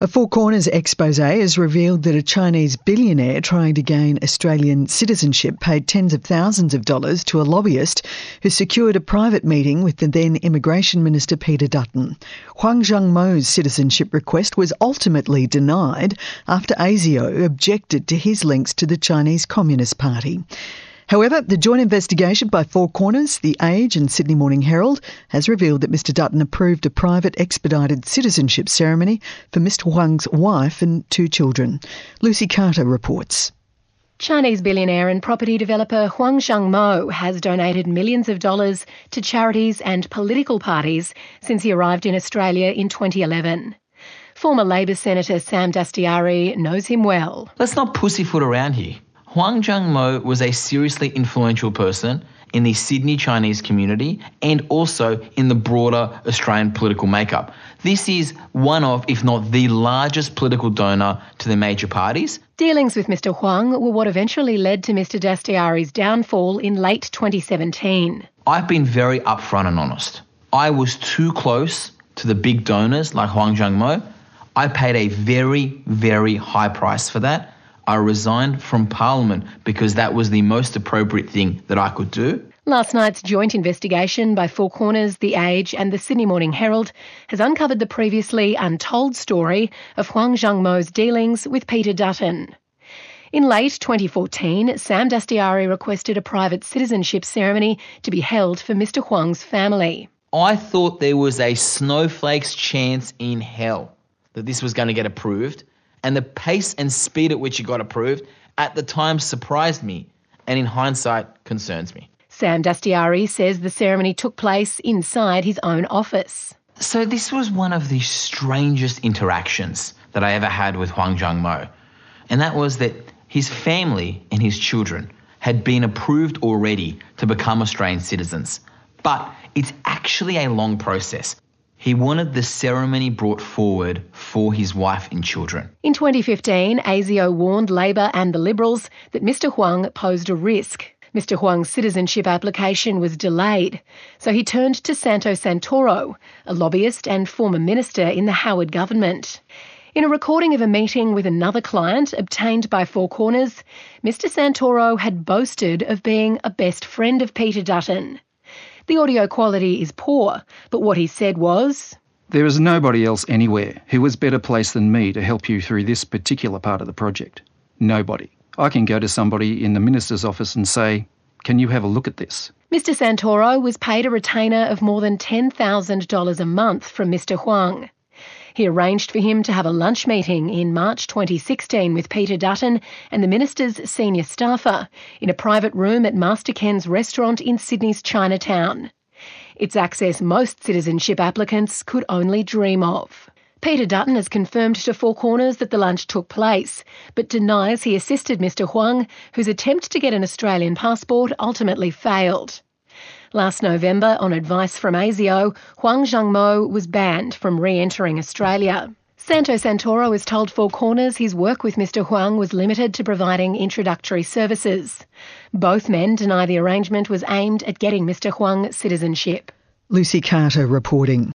A Four Corners expose has revealed that a Chinese billionaire trying to gain Australian citizenship paid tens of thousands of dollars to a lobbyist who secured a private meeting with the then Immigration Minister Peter Dutton. Huang Xiangmo's citizenship request was ultimately denied after ASIO objected to his links to the Chinese Communist Party. However, the joint investigation by Four Corners, The Age and Sydney Morning Herald has revealed that Mr Dutton approved a private expedited citizenship ceremony for Mr Huang's wife and two children. Lucy Carter reports. Chinese billionaire and property developer Huang Xiangmo has donated millions of dollars to charities and political parties since he arrived in Australia in 2011. Former Labor Senator Sam Dastyari knows him well. Let's not pussyfoot around here. Huang Xiangmo was a seriously influential person in the Sydney Chinese community and also in the broader Australian political makeup. This is one of, if not the largest political donor to the major parties. Dealings with Mr Huang were what eventually led to Mr Dastyari's downfall in late 2017. I've been very upfront and honest. I was too close to the big donors like Huang Xiangmo. I paid a very, very high price for that. I resigned from Parliament because that was the most appropriate thing that I could do. Last night's joint investigation by Four Corners, The Age and the Sydney Morning Herald has uncovered the previously untold story of Huang Xiangmo's dealings with Peter Dutton. In late 2014, Sam Dastyari requested a private citizenship ceremony to be held for Mr Huang's family. I thought there was a snowflake's chance in hell that this was going to get approved. And the pace and speed at which it got approved at the time surprised me and in hindsight concerns me. Sam Dastyari says the ceremony took place inside his own office. So this was one of the strangest interactions that I ever had with Huang Xiangmo. And that was that his family and his children had been approved already to become Australian citizens. But it's actually a long process. He wanted the ceremony brought forward for his wife and children. In 2015, ASIO warned Labor and the Liberals that Mr Huang posed a risk. Mr Huang's citizenship application was delayed, so he turned to Santo Santoro, a lobbyist and former minister in the Howard government. In a recording of a meeting with another client obtained by Four Corners, Mr Santoro had boasted of being a best friend of Peter Dutton. The audio quality is poor, but what he said was, "There is nobody else anywhere who is better placed than me to help you through this particular part of the project. Nobody. I can go to somebody in the minister's office and say, can you have a look at this?" Mr Santoro was paid a retainer of more than $10,000 a month from Mr Huang. He arranged for him to have a lunch meeting in March 2016 with Peter Dutton and the minister's senior staffer in a private room at Master Ken's restaurant in Sydney's Chinatown. It's access most citizenship applicants could only dream of. Peter Dutton has confirmed to Four Corners that the lunch took place, but denies he assisted Mr Huang, whose attempt to get an Australian passport ultimately failed. Last November, on advice from ASIO, Huang Xiangmo was banned from re-entering Australia. Santo Santoro has told Four Corners his work with Mr Huang was limited to providing introductory services. Both men deny the arrangement was aimed at getting Mr Huang citizenship. Lucy Carter reporting.